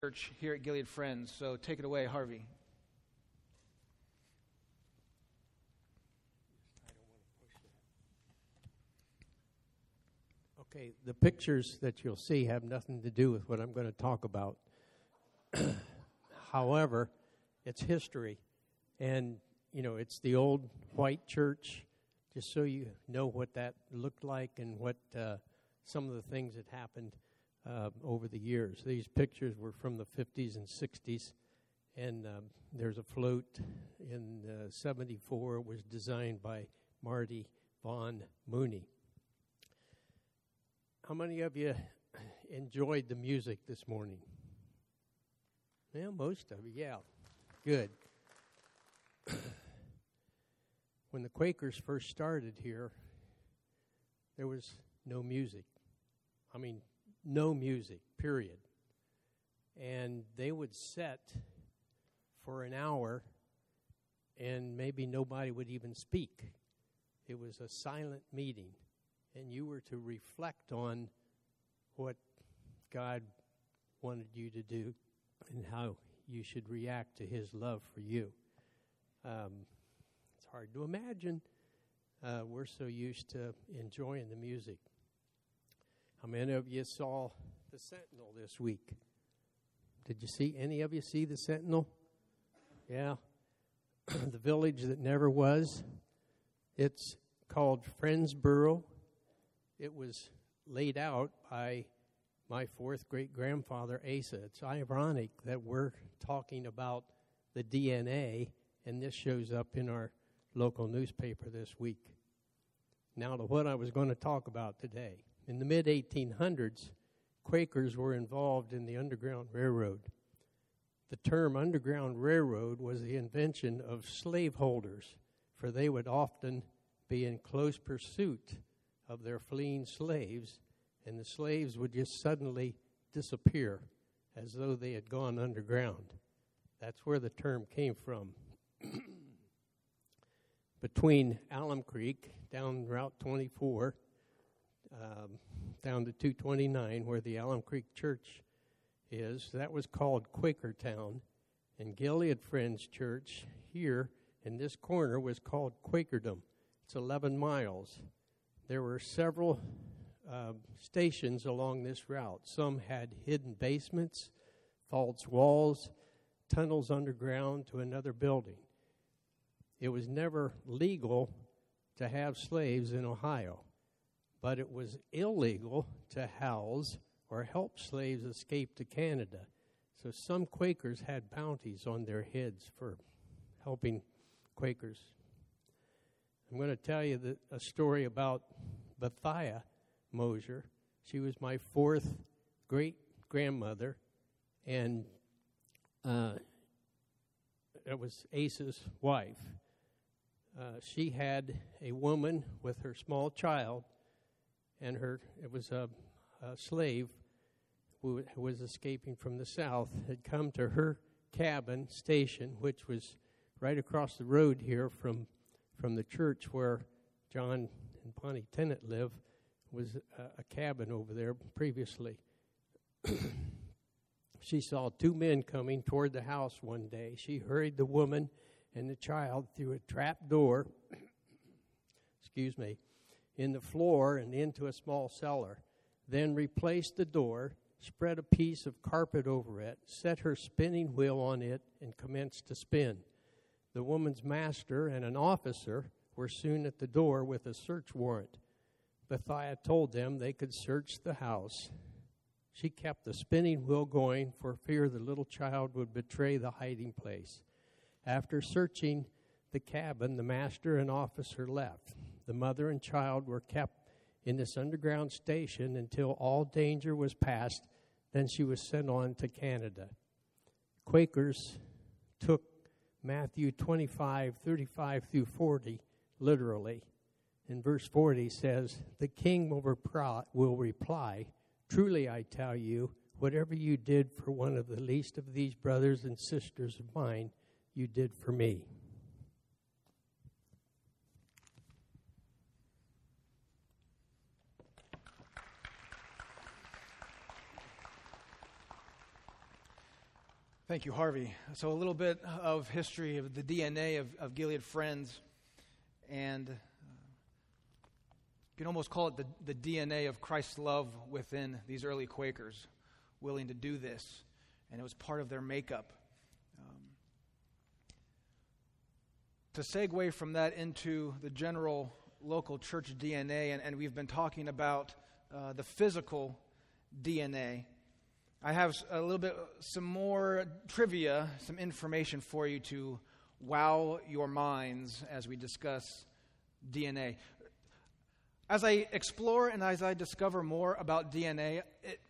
Church here at Gilead Friends. So take it away, Harvey. Okay, the pictures that you'll see have nothing to do with what I'm going to talk about. However, it's history. And, it's the old white church, just so you know what that looked like and what some of the things that happened over the years. These pictures were from the 50s and 60s, and there's a float in 74. It was designed by Marty Von Mooney. How many of you enjoyed the music this morning? Yeah, most of you, yeah. Good. When the Quakers first started here, there was no music. No music, period. And they would set for an hour, and maybe nobody would even speak. It was a silent meeting, and you were to reflect on what God wanted you to do and how you should react to His love for you. It's hard to imagine. We're so used to enjoying the music. How many of you saw the Sentinel this week? Did you see any of you see the Sentinel? Yeah. The village that never was. It's called Friendsboro. It was laid out by my fourth great-grandfather, Asa. It's ironic that we're talking about the DNA, and this shows up in our local newspaper this week. Now to what I was going to talk about today. In the mid-1800s, Quakers were involved in the Underground Railroad. The term Underground Railroad was the invention of slaveholders, for they would often be in close pursuit of their fleeing slaves, and the slaves would just suddenly disappear as though they had gone underground. That's where the term came from. Between Alum Creek, down Route 24, down to 229, where the Alum Creek Church is, that was called Quakertown. And Gilead Friends Church here in this corner was called Quakerdom. It's 11 miles. There were several stations along this route. Some had hidden basements, false walls, tunnels underground to another building. It was never legal to have slaves in Ohio, but it was illegal to house or help slaves escape to Canada. So some Quakers had bounties on their heads for helping Quakers. I'm going to tell you a story about Bethia Mosier. She was my fourth great-grandmother, and it was Asa's wife. She had a woman with her small child, and it was a slave who was escaping from the South, had come to her cabin station, which was right across the road here from the church where John and Bonnie Tennant live, was a cabin over there previously. She saw two men coming toward the house one day. She hurried the woman and the child through a trap door, in the floor and into a small cellar, then replaced the door, spread a piece of carpet over it, set her spinning wheel on it, and commenced to spin. The woman's master and an officer were soon at the door with a search warrant. Bethia told them they could search the house. She kept the spinning wheel going for fear the little child would betray the hiding place. After searching the cabin, the master and officer left. The mother and child were kept in this underground station until all danger was past. Then she was sent on to Canada. Quakers took Matthew 25:35 through 40 literally. In verse 40 says, "The king will reply, 'Truly I tell you, whatever you did for one of the least of these brothers and sisters of mine, you did for me.'" Thank you, Harvey. So a little bit of history of the DNA of Gilead Friends, and you can almost call it the DNA of Christ's love within these early Quakers, willing to do this, and it was part of their makeup. To segue from that into the general local church DNA, and we've been talking about the physical DNA, I have some more trivia, some information for you to wow your minds as we discuss DNA. As I explore and as I discover more about DNA,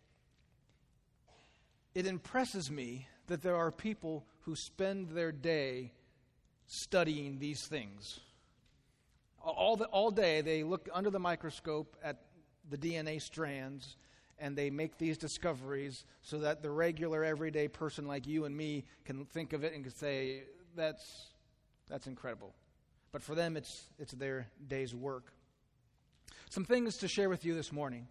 it impresses me that there are people who spend their day studying these things. All day they look under the microscope at the DNA strands, and they make these discoveries so that the regular, everyday person like you and me can think of it and can say, that's incredible. But for them, it's their day's work. Some things to share with you this morning.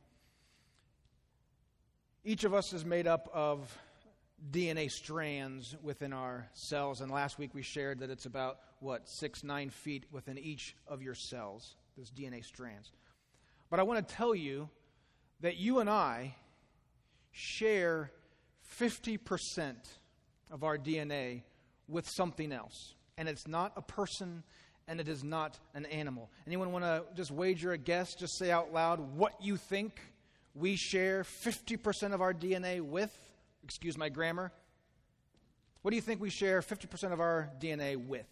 Each of us is made up of DNA strands within our cells, and last week we shared that it's about, 6-9 feet within each of your cells, those DNA strands. But I want to tell you that you and I share 50% of our DNA with something else. And it's not a person, and it is not an animal. Anyone want to just wager a guess, just say out loud what you think we share 50% of our DNA with? Excuse my grammar. What do you think we share 50% of our DNA with?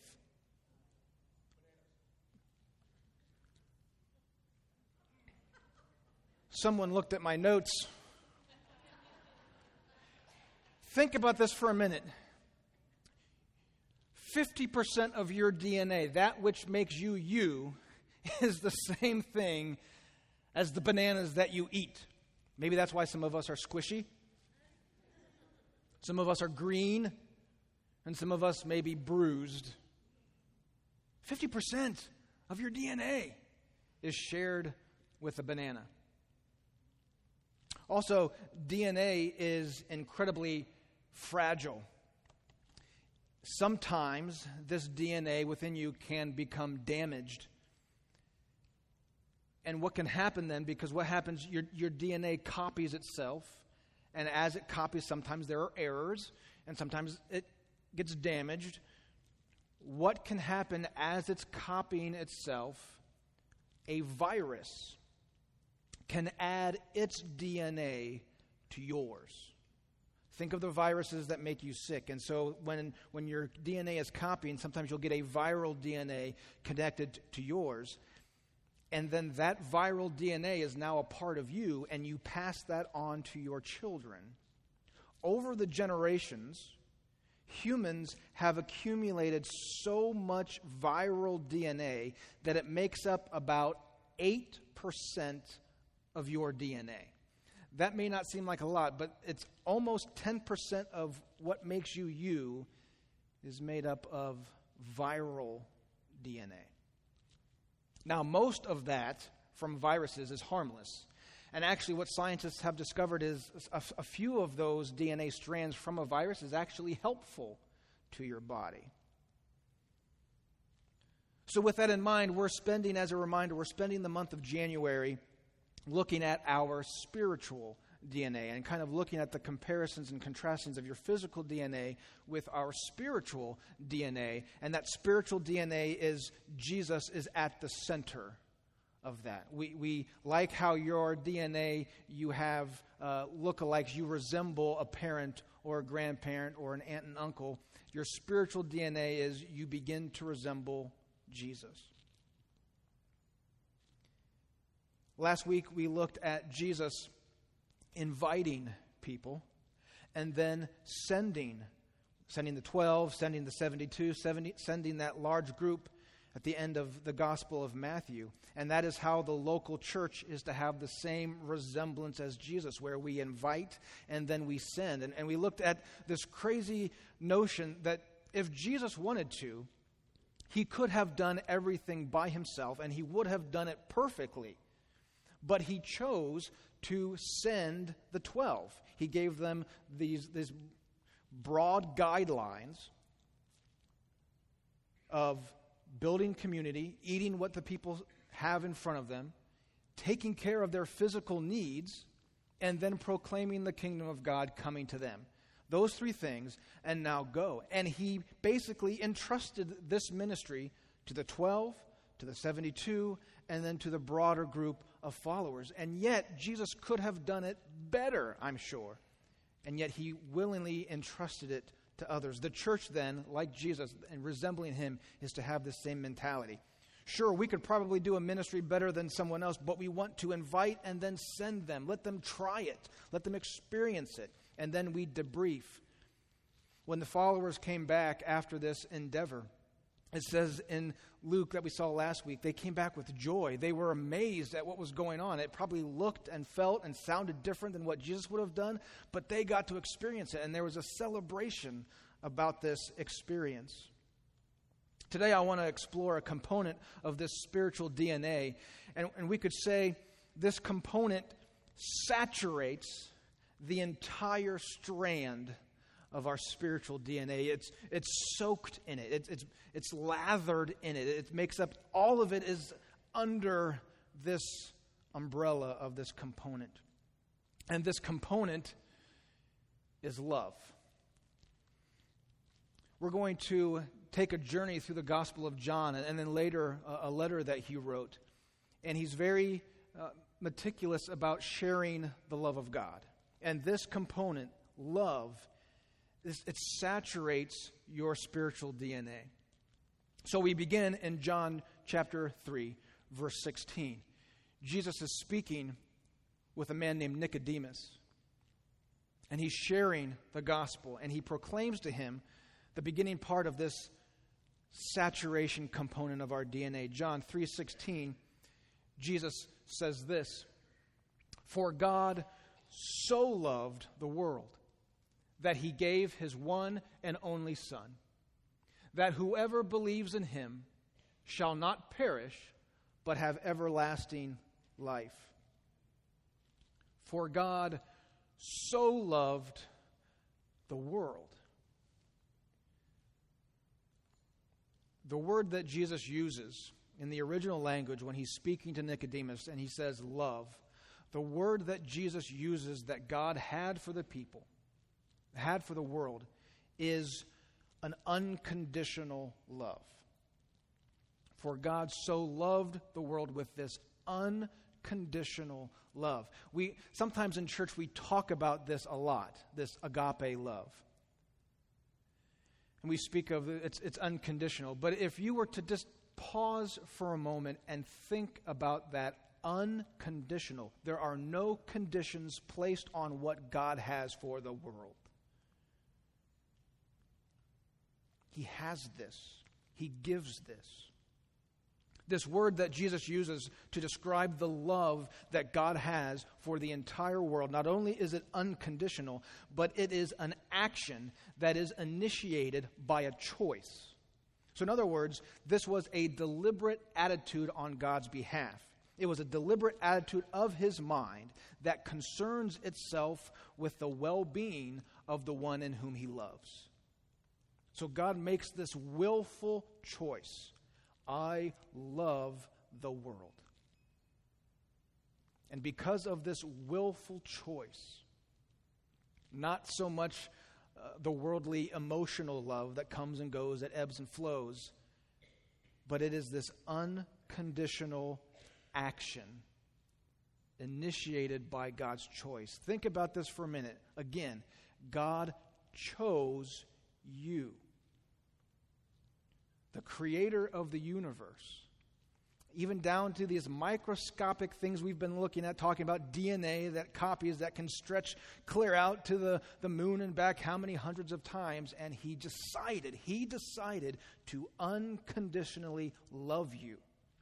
Someone looked at my notes. Think about this for a minute. 50% of your DNA, that which makes you you, is the same thing as the bananas that you eat. Maybe that's why some of us are squishy. Some of us are green, and some of us may be bruised. 50% of your DNA is shared with a banana. Also, DNA is incredibly fragile. Sometimes this DNA within you can become damaged. And what can happen then, because what happens, your DNA copies itself, and as it copies, sometimes there are errors, and sometimes it gets damaged. What can happen as it's copying itself? A virus can add its DNA to yours. Think of the viruses that make you sick. And so when your DNA is copying, sometimes you'll get a viral DNA connected to yours. And then that viral DNA is now a part of you, and you pass that on to your children. Over the generations, humans have accumulated so much viral DNA that it makes up about 8% of your DNA. That may not seem like a lot, but it's almost 10% of what makes you you is made up of viral DNA. Now, most of that from viruses is harmless. And actually what scientists have discovered is a few of those DNA strands from a virus is actually helpful to your body. So with that in mind, we're spending the month of January looking at our spiritual DNA and kind of looking at the comparisons and contrastings of your physical DNA with our spiritual DNA. And that spiritual DNA is Jesus is at the center of that. We like how your DNA, you have lookalikes. You resemble a parent or a grandparent or an aunt and uncle. Your spiritual DNA is you begin to resemble Jesus. Last week we looked at Jesus inviting people and then sending the 12, sending the 72, sending that large group at the end of the Gospel of Matthew. And that is how the local church is to have the same resemblance as Jesus, where we invite and then we send. And we looked at this crazy notion that if Jesus wanted to, he could have done everything by himself, and he would have done it perfectly. But he chose to send the 12. He gave them these broad guidelines of building community, eating what the people have in front of them, taking care of their physical needs, and then proclaiming the kingdom of God coming to them. Those three things, and now go. And he basically entrusted this ministry to the 12, to the 72, and then to the broader group of followers. And yet, Jesus could have done it better, I'm sure. And yet, he willingly entrusted it to others. The church then, like Jesus and resembling him, is to have the same mentality. Sure, we could probably do a ministry better than someone else, but we want to invite and then send them. Let them try it. Let them experience it. And then we debrief. When the followers came back after this endeavor, it says in Luke that we saw last week, they came back with joy. They were amazed at what was going on. It probably looked and felt and sounded different than what Jesus would have done, but they got to experience it, and there was a celebration about this experience. Today I want to explore a component of this spiritual DNA, and we could say this component saturates the entire strand of our spiritual DNA. It's soaked in it. It's lathered in it. It makes up, all of it is under this umbrella of this component. And this component is love. We're going to take a journey through the Gospel of John, and then later a letter that he wrote. And he's very meticulous about sharing the love of God. And this component, love, it saturates your spiritual DNA. So we begin in John chapter 3, verse 16. Jesus is speaking with a man named Nicodemus. And he's sharing the gospel. And he proclaims to him the beginning part of this saturation component of our DNA. John 3:16, Jesus says this: "For God so loved the world that he gave his one and only Son, that whoever believes in him shall not perish, but have everlasting life." For God so loved the world. The word that Jesus uses in the original language when he's speaking to Nicodemus and he says love, the word that Jesus uses that God had for the people, had for the world, is an unconditional love. For God so loved the world with this unconditional love. Sometimes in church we talk about this a lot, this agape love. And we speak of it's unconditional. But if you were to just pause for a moment and think about that unconditional, there are no conditions placed on what God has for the world. He has this. He gives this. This word that Jesus uses to describe the love that God has for the entire world, not only is it unconditional, but it is an action that is initiated by a choice. So in other words, this was a deliberate attitude on God's behalf. It was a deliberate attitude of his mind that concerns itself with the well-being of the one in whom he loves. So God makes this willful choice. I love the world. And because of this willful choice, not so much the worldly emotional love that comes and goes, that ebbs and flows, but it is this unconditional action initiated by God's choice. Think about this for a minute. Again, God chose you. The creator of the universe, even down to these microscopic things we've been looking at, talking about DNA, that copies that can stretch clear out to the moon and back how many hundreds of times, and he decided to unconditionally love you.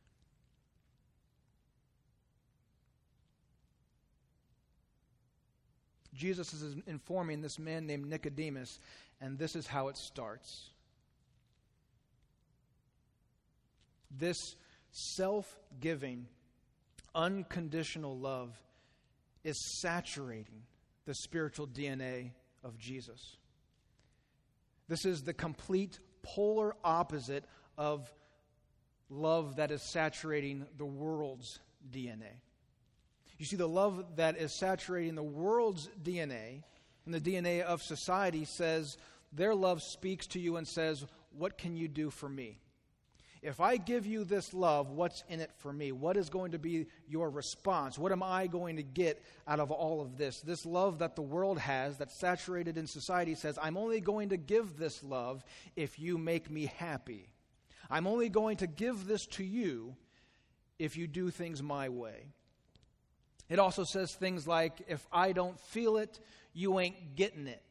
Jesus is informing this man named Nicodemus, and this is how it starts. This self-giving, unconditional love is saturating the spiritual DNA of Jesus. This is the complete polar opposite of love that is saturating the world's DNA. You see, the love that is saturating the world's DNA and the DNA of society says, their love speaks to you and says, what can you do for me? If I give you this love, what's in it for me? What is going to be your response? What am I going to get out of all of this? This love that the world has, that's saturated in society, says, I'm only going to give this love if you make me happy. I'm only going to give this to you if you do things my way. It also says things like, if I don't feel it, you ain't getting it.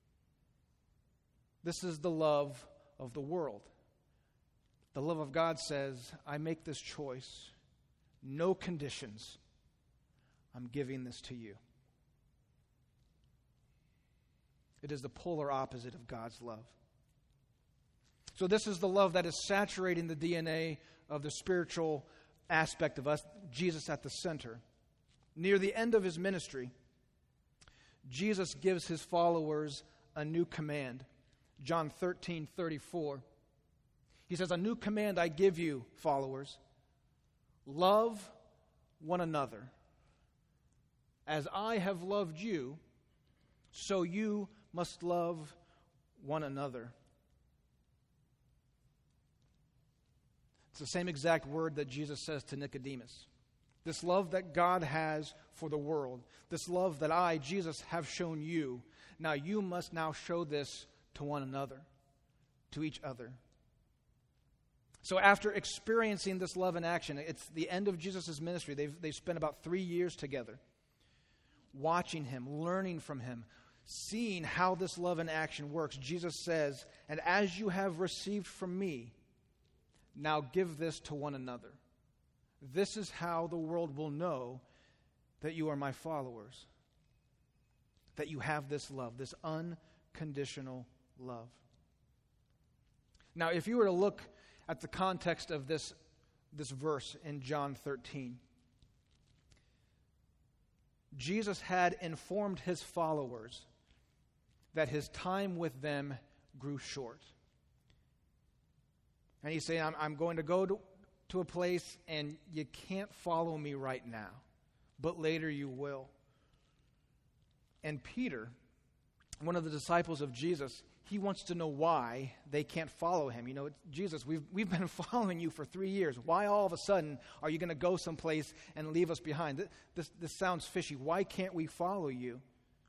This is the love of the world. The love of God says, I make this choice, no conditions. I'm giving this to you. It is the polar opposite of God's love. So this is the love that is saturating the DNA of the spiritual aspect of us, Jesus at the center. Near the end of his ministry, Jesus gives his followers a new command. John 13:34. He says, a new command I give you, followers. Love one another. As I have loved you, so you must love one another. It's the same exact word that Jesus says to Nicodemus. This love that God has for the world, this love that I, Jesus, have shown you, now you must now show this to one another, to each other. So after experiencing this love in action, it's the end of Jesus' ministry. They've spent about 3 years together, watching him, learning from him, seeing how this love in action works. Jesus says, and as you have received from me, now give this to one another. This is how the world will know that you are my followers, that you have this love, this unconditional love. Now, if you were to look at the context of this verse in John 13, Jesus had informed his followers that his time with them grew short. And he's saying, I'm going to go to a place and you can't follow me right now, but later you will. And Peter, one of the disciples of Jesus, he wants to know why they can't follow him. You know, Jesus, we've been following you for 3 years. Why all of a sudden are you going to go someplace and leave us behind? This sounds fishy. Why can't we follow you?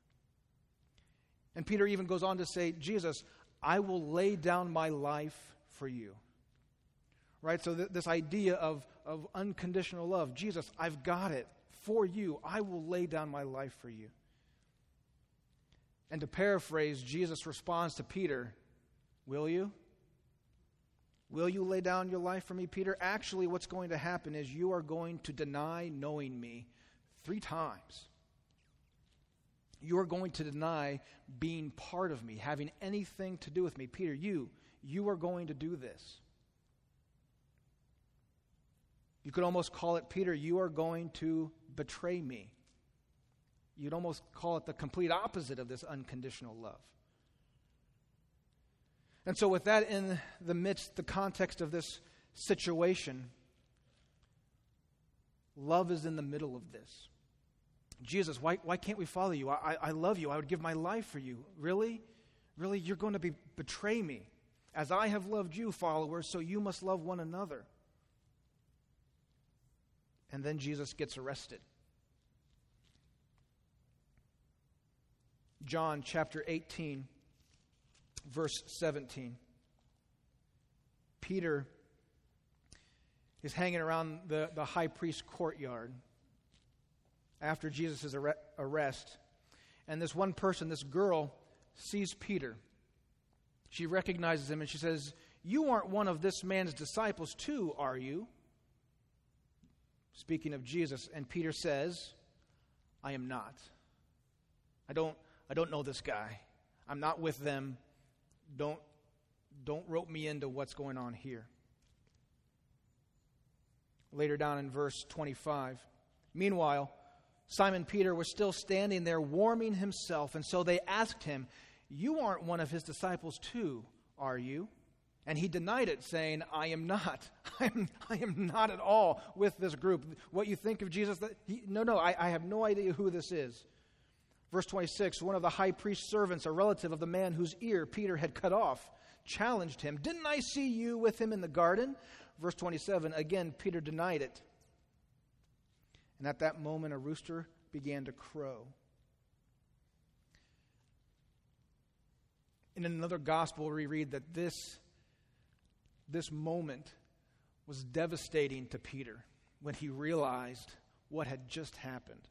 And Peter even goes on to say, Jesus, I will lay down my life for you. Right? So this idea of unconditional love. Jesus, I've got it for you. I will lay down my life for you. And to paraphrase, Jesus responds to Peter, will you? Will you lay down your life for me, Peter? Actually, what's going to happen is you are going to deny knowing me 3 times. You are going to deny being part of me, having anything to do with me. Peter, you are going to do this. You could almost call it, Peter, you are going to betray me. You'd almost call it the complete opposite of this unconditional love. And so with that in the context of this situation, love is in the middle of this. Jesus, why can't we follow you? I love you. I would give my life for you. Really? Really? You're going to betray me. As I have loved you, followers, so you must love one another. And then Jesus gets arrested. John chapter 18, verse 17. Peter is hanging around the high priest's courtyard after Jesus' arrest. And this one person, this girl, sees Peter. She recognizes him and she says, you aren't one of this man's disciples too, are you? Speaking of Jesus, and Peter says, I am not. I don't know this guy. I'm not with them. Don't rope me into what's going on here. Later down in verse 25. Meanwhile, Simon Peter was still standing there warming himself, and so they asked him, You aren't one of his disciples too, are you?" And he denied it, saying, "I am not. I am not at all with this group." What you think of Jesus, I have no idea who this is. Verse 26, one of the high priest's servants, a relative of the man whose ear Peter had cut off, challenged him, "Didn't I see you with him in the garden?" Verse 27, again, Peter denied it. And at that moment, a rooster began to crow. In another gospel, we read that this moment was devastating to Peter when he realized what had just happened.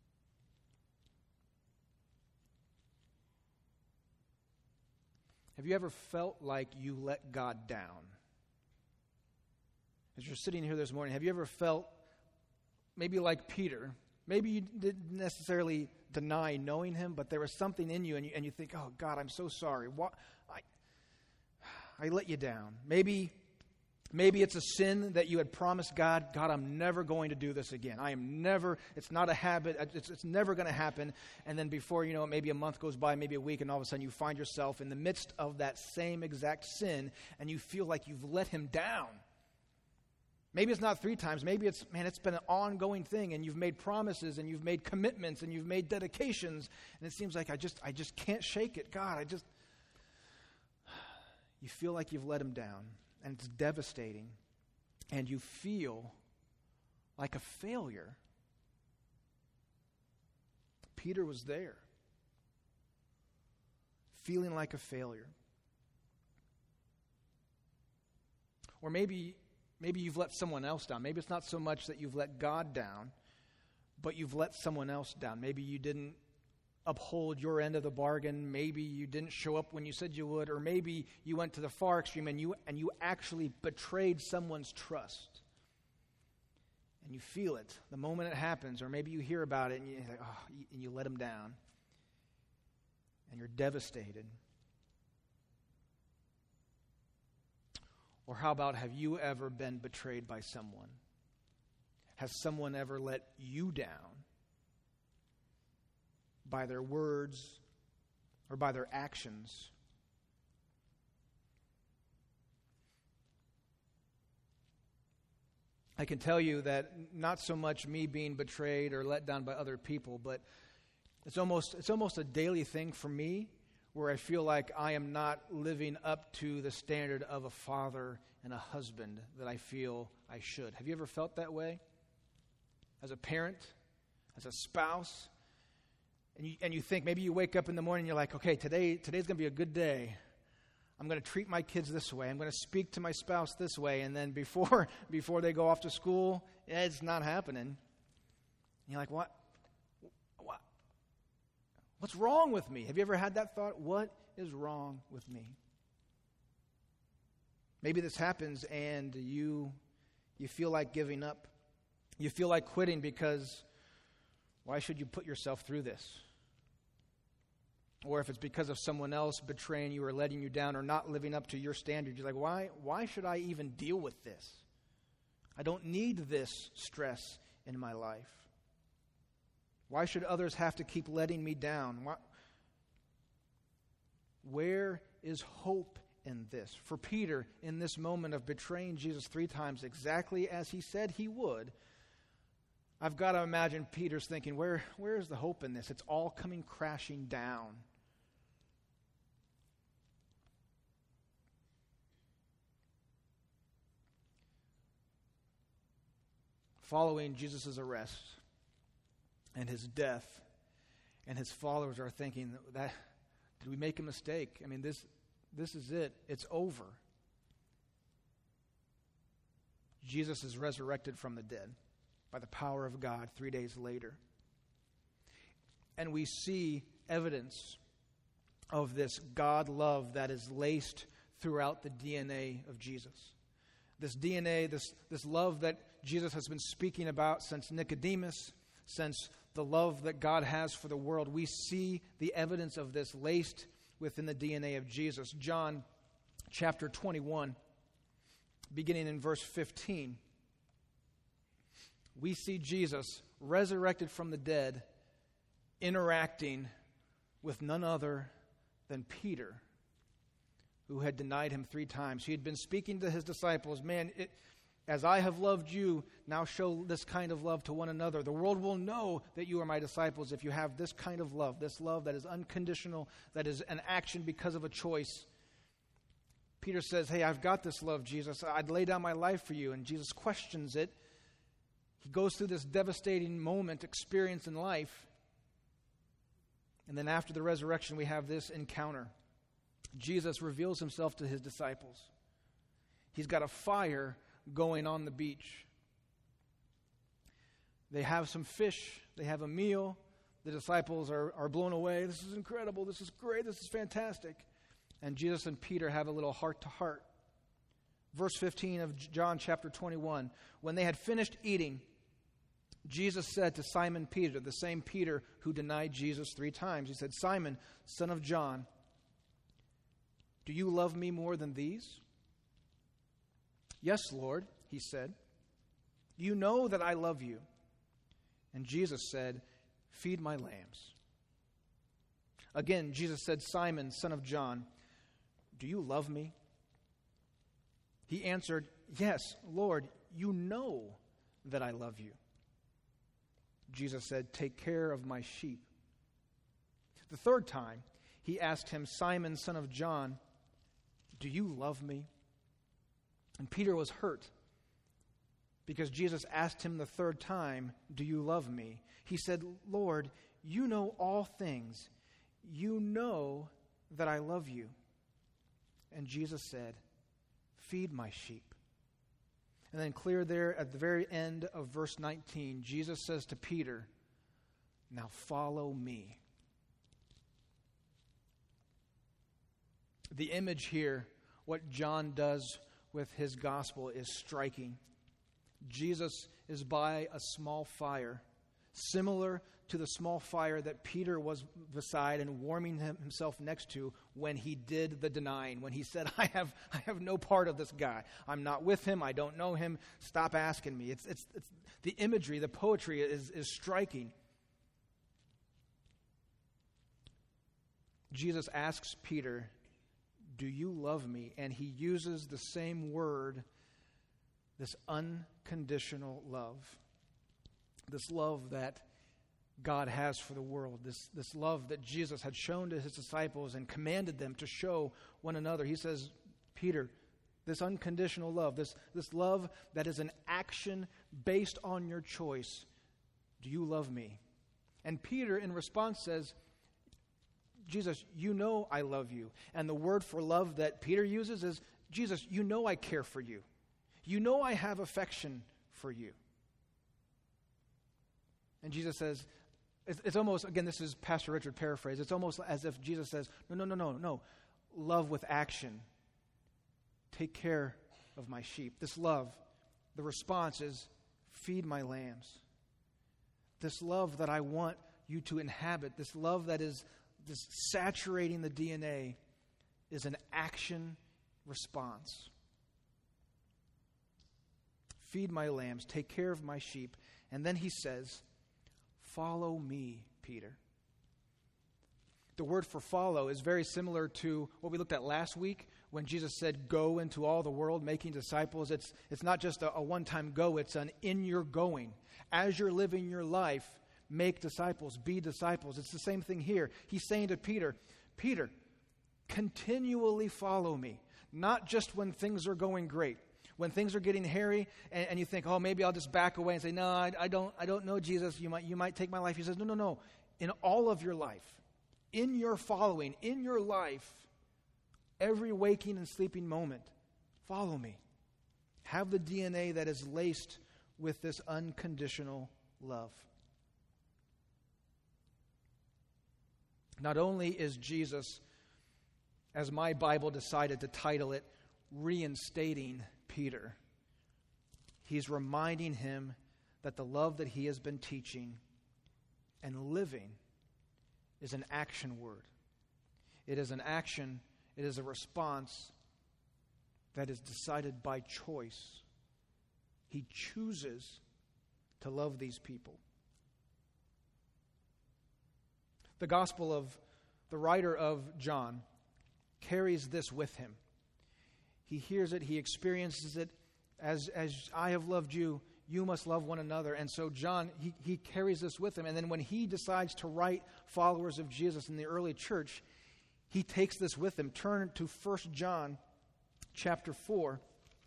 Have you ever felt like you let God down? As you're sitting here this morning, have you ever felt maybe like Peter? Maybe you didn't necessarily deny knowing him, but there was something in you, and you think, "Oh, God, I'm so sorry. I let you down." Maybe it's a sin that you had promised God, "God, I'm never going to do this again. It's not a habit. It's never going to happen." And then before you know it, maybe a month goes by, maybe a week, and all of a sudden you find yourself in the midst of that same exact sin, and you feel like you've let him down. Maybe it's not 3 times. Maybe it's been an ongoing thing, and you've made promises, and you've made commitments, and you've made dedications, and it seems like I just can't shake it. God, you feel like you've let him down, and it's devastating, and you feel like a failure. Peter was there, feeling like a failure. Or maybe you've let someone else down. Maybe it's not so much that you've let God down, but you've let someone else down. Maybe you didn't uphold your end of the bargain. Maybe you didn't show up when you said you would, or maybe you went to the far extreme and you actually betrayed someone's trust. And you feel it the moment it happens, or maybe you hear about it and you're like, and you let them down. And you're devastated. Or how about, have you ever been betrayed by someone? Has someone ever let you down by their words or by their actions? I can tell you that not so much me being betrayed or let down by other people, but it's almost a daily thing for me, where I feel like I am not living up to the standard of a father and a husband that I feel I should. Have you ever felt that way? As a parent, as a spouse, and you think, maybe you wake up in the morning and you're like, "Okay, today's going to be a good day. I'm going to treat my kids this way. I'm going to speak to my spouse this way." And then before they go off to school, it's not happening. And you're like, What? What's wrong with me? Have you ever had that thought? What is wrong with me? Maybe this happens and you feel like giving up. You feel like quitting because why should you put yourself through this? Or if it's because of someone else betraying you or letting you down or not living up to your standards, you're like, why should I even deal with this? I don't need this stress in my life. Why should others have to keep letting me down? Where is hope in this? For Peter, in this moment of betraying Jesus 3 times, exactly as he said he would, I've got to imagine Peter's thinking, where is the hope in this? It's all coming crashing down. Following Jesus' arrest and his death, and his followers are thinking, that did we make a mistake? I mean, this is it. It's over. Jesus is resurrected from the dead by the power of God 3 days later. And we see evidence of this God love that is laced throughout the DNA of Jesus. This DNA, this love that Jesus has been speaking about since Nicodemus, since the love that God has for the world. We see the evidence of this laced within the DNA of Jesus. John chapter 21, beginning in verse 15. We see Jesus resurrected from the dead, interacting with none other than Peter, who had denied him 3 times. He had been speaking to his disciples, man, as I have loved you, now show this kind of love to one another. The world will know that you are my disciples if you have this kind of love, this love that is unconditional, that is an action because of a choice. Peter says, hey, I've got this love, Jesus. I'd lay down my life for you. And Jesus questions it. He goes through this devastating moment, experience in life. And then after the resurrection, we have this encounter. Jesus reveals himself to his disciples. He's got a fire going on the beach. They have some fish. They have a meal. The disciples are blown away. This is incredible. This is great. This is fantastic. And Jesus and Peter have a little heart-to-heart. Verse 15 of John chapter 21. When they had finished eating, Jesus said to Simon Peter, the same Peter who denied Jesus 3 times, he said, Simon, son of John, do you love me more than these? Yes, Lord, he said. You know that I love you. And Jesus said, feed my lambs. Again, Jesus said, Simon, son of John, do you love me? He answered, yes, Lord, you know that I love you. Jesus said, take care of my sheep. The 3rd time, he asked him, Simon, son of John, do you love me? And Peter was hurt because Jesus asked him the 3rd time, do you love me? He said, Lord, you know all things. You know that I love you. And Jesus said, feed my sheep. And then clear there at the very end of verse 19, Jesus says to Peter, now follow me. The image here, what John does with his gospel, is striking. Jesus is by a small fire, similar to the small fire that Peter was beside and warming himself next to when he did the denying, when he said, I have no part of this guy. I'm not with him. I don't know him. Stop asking me. It's the imagery, the poetry is striking. Jesus asks Peter, do you love me? And he uses the same word, this unconditional love. This love that God has for the world. This love that Jesus had shown to his disciples and commanded them to show one another. He says, Peter, this unconditional love, this love that is an action based on your choice. Do you love me? And Peter, in response, says, Jesus, you know I love you. And the word for love that Peter uses is, Jesus, you know I care for you. You know I have affection for you. And Jesus says, it's almost, again, this is Pastor Richard paraphrase, it's almost as if Jesus says, no. Love with action. Take care of my sheep. This love, the response is, feed my lambs. This love that I want you to inhabit, this love that is this saturating the DNA, is an action response. Feed my lambs, take care of my sheep. And then he says, follow me, Peter. The word for follow is very similar to what we looked at last week when Jesus said, go into all the world making disciples. It's not just a one-time go, it's an in your going. As you're living your life, make disciples, be disciples. It's the same thing here. He's saying to Peter, Peter, continually follow me, not just when things are going great. When things are getting hairy and you think, oh, maybe I'll just back away and say, no, I don't know Jesus. You might take my life. He says, no. In all of your life, in your following, in your life, every waking and sleeping moment, follow me. Have the DNA that is laced with this unconditional love. Not only is Jesus, as my Bible decided to title it, reinstating Peter, he's reminding him that the love that he has been teaching and living is an action word. It is an action, it is a response that is decided by choice. He chooses to love these people. The the writer of John carries this with him. He hears it, he experiences it. As I have loved you, you must love one another. And so John, he carries this with him. And then when he decides to write followers of Jesus in the early church, he takes this with him. Turn to 1 John chapter 4.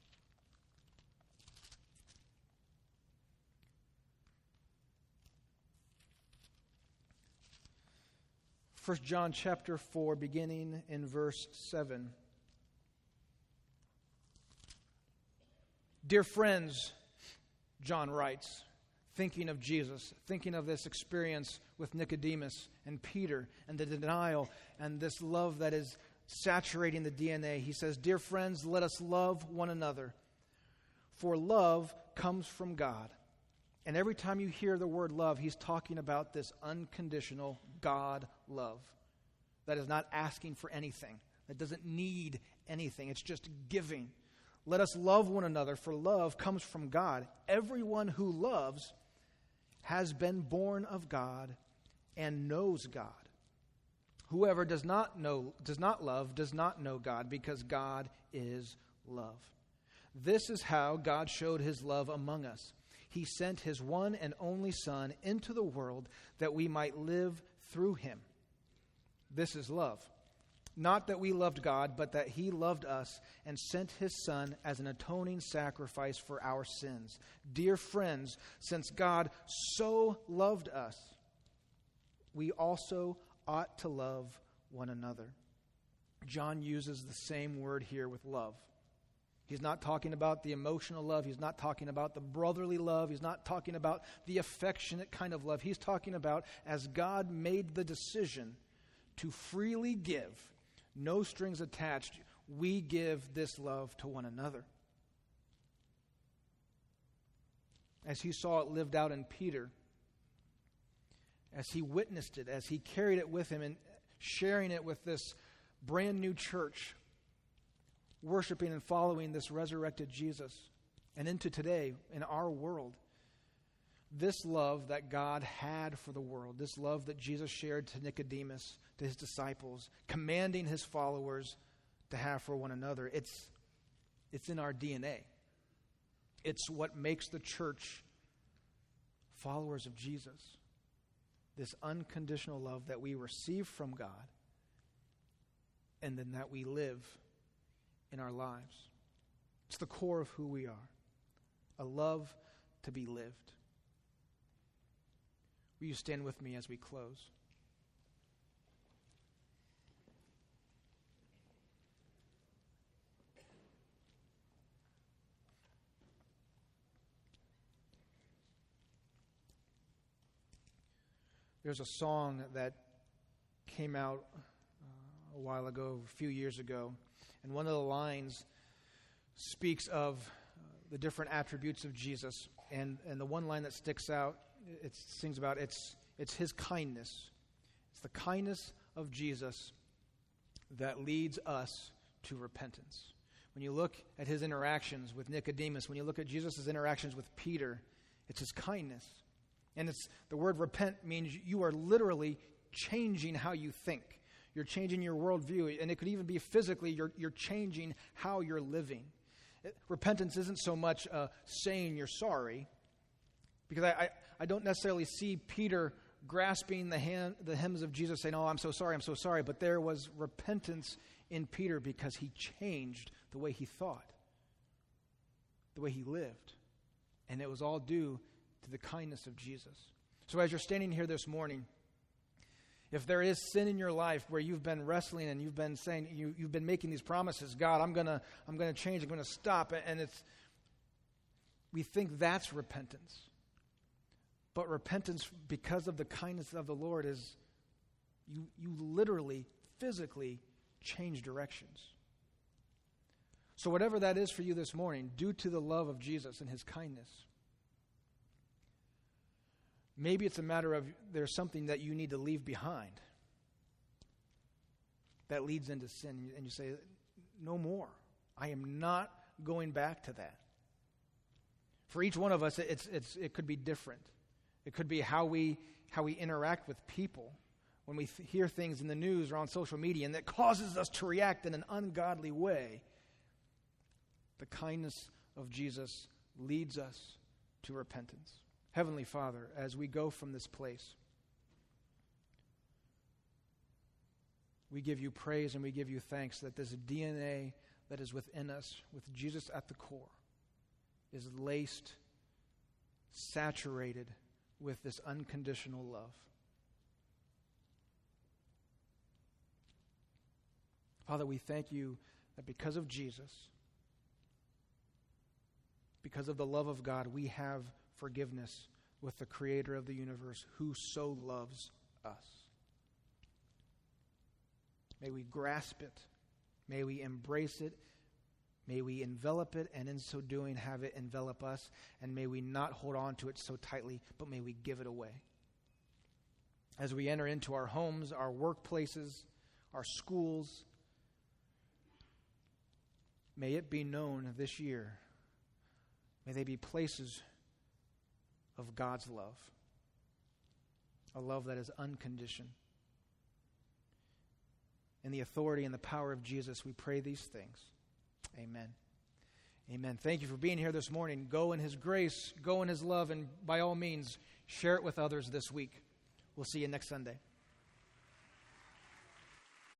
1 John chapter 4, beginning in verse 7. Dear friends, John writes, thinking of Jesus, thinking of this experience with Nicodemus and Peter and the denial and this love that is saturating the DNA. He says, dear friends, let us love one another, for love comes from God. And every time you hear the word love, he's talking about this unconditional God love that is not asking for anything, that doesn't need anything. It's just giving. Let us love one another, for love comes from God. Everyone who loves has been born of God and knows God. Whoever does not love does not know God, because God is love. This is how God showed his love among us. He sent his one and only Son into the world that we might live through him. This is love. Not that we loved God, but that he loved us and sent his Son as an atoning sacrifice for our sins. Dear friends, since God so loved us, we also ought to love one another. John uses the same word here with love. He's not talking about the emotional love. He's not talking about the brotherly love. He's not talking about the affectionate kind of love. He's talking about as God made the decision to freely give, no strings attached, we give this love to one another. As he saw it lived out in Peter, as he witnessed it, as he carried it with him and sharing it with this brand new church, worshiping and following this resurrected Jesus, and into today, in our world, this love that God had for the world, this love that Jesus shared to Nicodemus, to his disciples, commanding his followers to have for one another, it's in our DNA. It's what makes the church followers of Jesus. This unconditional love that we receive from God, and then that we live in our lives. It's the core of who we are. A love to be lived. Will you stand with me as we close? There's a song that came out a while ago, a few years ago, and one of the lines speaks of the different attributes of Jesus. And the one line that sticks out, it sings about it's his kindness. It's the kindness of Jesus that leads us to repentance. When you look at his interactions with Nicodemus, when you look at Jesus' interactions with Peter, it's his kindness. And it's the word repent means you are literally changing how you think. You're changing your worldview, and it could even be physically, you're changing how you're living. Repentance isn't so much saying you're sorry, because I don't necessarily see Peter grasping the hems of Jesus saying, oh, I'm so sorry, but there was repentance in Peter because he changed the way he thought, the way he lived, and it was all due to the kindness of Jesus. So as you're standing here this morning, if there is sin in your life where you've been wrestling and you've been saying, you've been making these promises, God, I'm gonna change, I'm gonna stop, and we think that's repentance. But repentance, because of the kindness of the Lord, is you literally, physically change directions. So whatever that is for you this morning, due to the love of Jesus and his kindness, maybe it's a matter of there's something that you need to leave behind that leads into sin, and you say, no more. I am not going back to that. For each one of us, it could be different. It could be how we interact with people, when we hear things in the news or on social media and that causes us to react in an ungodly way, the kindness of Jesus leads us to repentance. Heavenly Father, as we go from this place, we give you praise and we give you thanks that this DNA that is within us, with Jesus at the core, is laced, saturated with this unconditional love. Father, we thank you that because of Jesus, because of the love of God, we have forgiveness with the Creator of the universe who so loves us. May we grasp it. May we embrace it. May we envelop it, and in so doing have it envelop us. And may we not hold on to it so tightly, but may we give it away. As we enter into our homes, our workplaces, our schools, may it be known this year, may they be places of God's love, a love that is unconditioned. In the authority and the power of Jesus, we pray these things. Amen. Amen. Thank you for being here this morning. Go in His grace, go in His love, and by all means, share it with others this week. We'll see you next Sunday.